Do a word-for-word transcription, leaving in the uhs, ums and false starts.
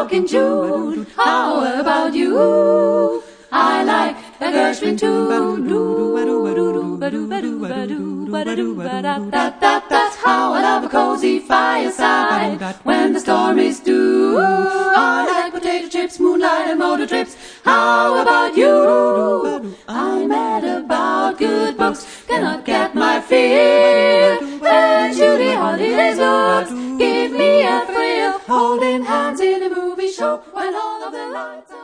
talking June. How about you? I like a Gershwin too. That's how I love a cozy fireside when the storm is due. I like potato chips, moonlight and motor trips. How about you? I'm mad about good books, cannot get my fill. When Judy Holidays looks, give me a thrill. Holding hands in a movie show when all of the lights are